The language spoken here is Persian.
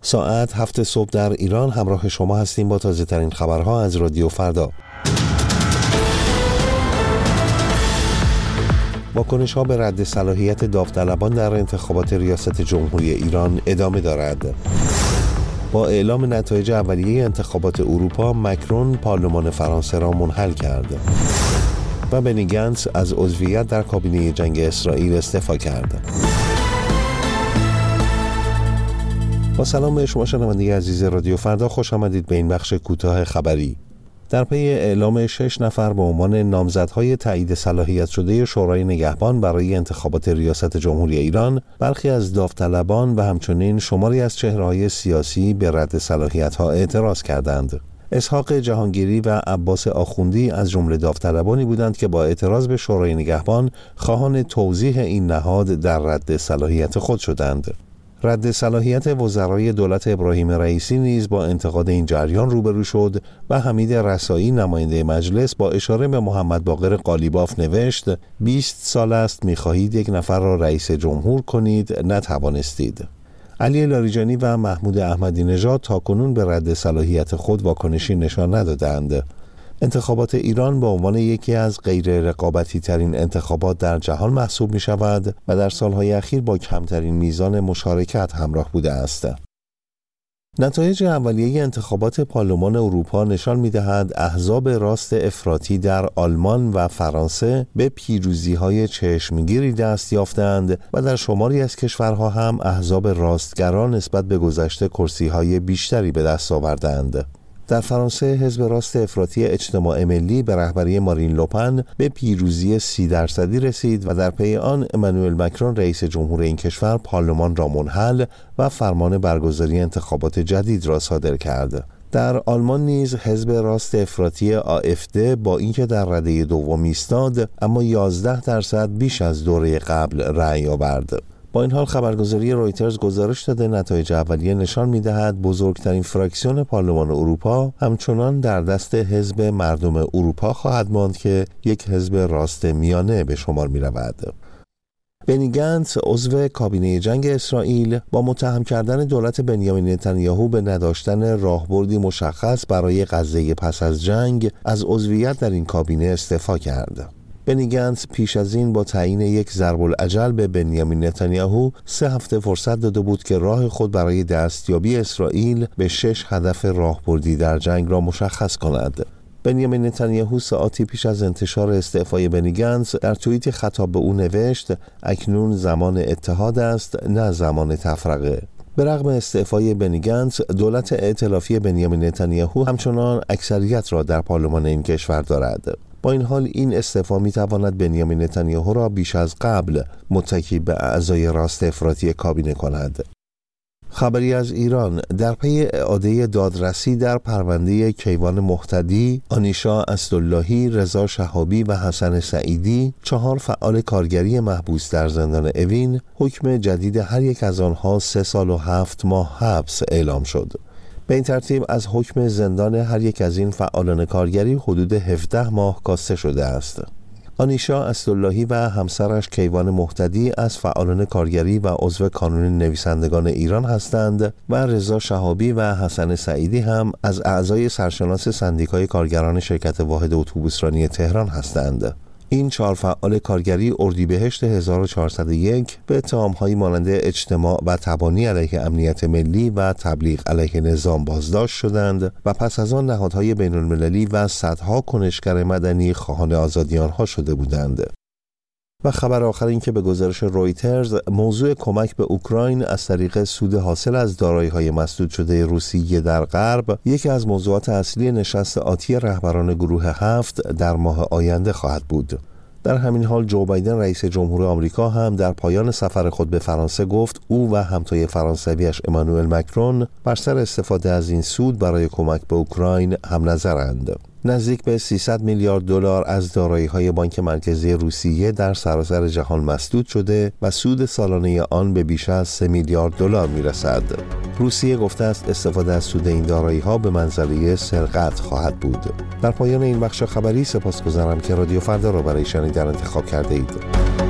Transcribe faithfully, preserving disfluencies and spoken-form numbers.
ساعت هفت صبح در ایران همراه شما هستیم با تازه ترین خبرها از رادیو فردا. واکنش‌ها به رد صلاحیت داوطلبان در انتخابات ریاست جمهوری ایران ادامه دارد. با اعلام نتایج اولیه انتخابات اروپا، مکرون پارلمان فرانسه را منحل کرد و بنی گنتس از عضویت در کابینه جنگ اسرائیل استعفا کرد. با سلام به شما شنونده عزیز رادیو فردا، خوش آمدید به این بخش کوتاه خبری. در پی اعلام شش نفر به عنوان نامزدهای تایید صلاحیت شده شورای نگهبان برای انتخابات ریاست جمهوری ایران، برخی از داوطلبان و همچنین شماری از چهره‌های سیاسی به رد صلاحیت‌ها اعتراض کردند. اسحاق جهانگیری و عباس آخوندی از جمله داوطلبانی بودند که با اعتراض به شورای نگهبان خواهان توضیح این نهاد در رد صلاحیت خود شدند. رد صلاحیت وزرای دولت ابراهیم رئیسی نیز با انتقاد این جریان روبرو شد و حمید رسایی نماینده مجلس با اشاره به محمد باقر قالیباف نوشت: بیست سال است می‌خواهید یک نفر را رئیس جمهور کنید، نتوانستید. علی لاریجانی و محمود احمدی نژاد تاکنون به رد صلاحیت خود واکنشی نشان ندادند. انتخابات ایران به عنوان یکی از غیر رقابتی ترین انتخابات در جهان محسوب می شود و در سالهای اخیر با کمترین میزان مشارکت همراه بوده است. نتایج اولیه انتخابات پارلمان اروپا نشان می دهد احزاب راست افراطی در آلمان و فرانسه به پیروزی‌های چشمگیری دست یافتند و در شماری از کشورها هم احزاب راستگرا نسبت به گذشته کرسی‌های بیشتری به دست آوردند. در فرانسه حزب راست افراطی اجتماع ملی به رهبری مارین لوپن به پیروزی سی درصدی رسید و در پی آن امانوئل مکرون رئیس جمهور این کشور پارلمان را منحل و فرمان برگزاری انتخابات جدید را صادر کرد. در آلمان نیز حزب راست افراطی آفد با اینکه در رده دوم ایستاد، اما یازده درصد بیش از دوره قبل رأی آورد. با این حال خبرگزاری رویترز گزارش داده نتایج اولیه نشان می‌دهد بزرگترین فراکسیون پارلمان اروپا همچنان در دست حزب مردم اروپا خواهد ماند که یک حزب راست میانه به شمار می‌رود. بنی گنتس عضو کابینه جنگ اسرائیل با متهم کردن دولت بنیامین نتانیاهو به نداشتن راهبردی مشخص برای غزه پس از جنگ از عضویت در این کابینه استعفا کرد. بنی گنتس پیش از این با تعیین یک ضرب الاجل به بنیامین نتانیاهو سه هفته فرصت داده بود که راه خود برای دستیابی اسرائیل به شش هدف راهبردی در جنگ را مشخص کند. بنیامین نتانیاهو ساعاتی پیش از انتشار استعفای بنی گنتس در توییت خطاب به او نوشت: اکنون زمان اتحاد است، نه زمان تفرقه. به رغم استعفای بنی گنتس، دولت ائتلافی بنیامین نتانیاهو همچنان اکثریت را در پارلمان این کشور دارد. با این حال این استعفا می‌تواند بنیامین نتانیاهو را بیش از قبل متکی به اعضای راست افراطی کابینه کند. خبری از ایران: در پی اعاده دادرسی در پرونده کیوان مهتدی، آنیشا اسداللهی، رضا شهابی و حسن سعیدی، چهار فعال کارگری محبوس در زندان اوین، حکم جدید هر یک از آنها سه سال و هفت ماه حبس اعلام شد. به این ترتیب از حکم زندان هر یک از این فعالان کارگری حدود هفده ماه کاسته شده است. آنیشا اسداللهی و همسرش کیوان مهتدی از فعالان کارگری و عضو کانون نویسندگان ایران هستند و رضا شهابی و حسن سعیدی هم از اعضای سرشناس سندیکای کارگران شرکت واحد اتوبوسرانی تهران هستند. این چهار فعال کارگری اردیبهشت هزار و چهارصد و یک به اتهام‌هایی مانند اجتماع و تبانی علیه امنیت ملی و تبلیغ علیه نظام بازداشت شدند و پس از آن نهادهای بین‌المللی و صدها کنشگر مدنی خواهان آزادی آنها شده بودند. و خبر آخر این که به گزارش رویترز موضوع کمک به اوکراین از طریق سود حاصل از دارایی‌های مسدود شده روسیه در غرب یکی از موضوعات اصلی نشست آتی رهبران گروه هفت در ماه آینده خواهد بود. در همین حال جو بایدن رئیس جمهور آمریکا هم در پایان سفر خود به فرانسه گفت او و همتای فرانسویش امانوئل مکرون بر سر استفاده از این سود برای کمک به اوکراین هم نظرند. نزدیک به سیصد میلیارد دلار از دارایی‌های بانک مرکزی روسیه در سراسر جهان مسدود شده و سود سالانه آن به بیش از سه میلیارد دلار میرسد. روسیه گفته است استفاده از سود این دارایی‌ها به منزله سرقت خواهد بود. در پایان این بخش خبری سپاسگزارم که رادیو فردا را برای شنیدن انتخاب کرده اید.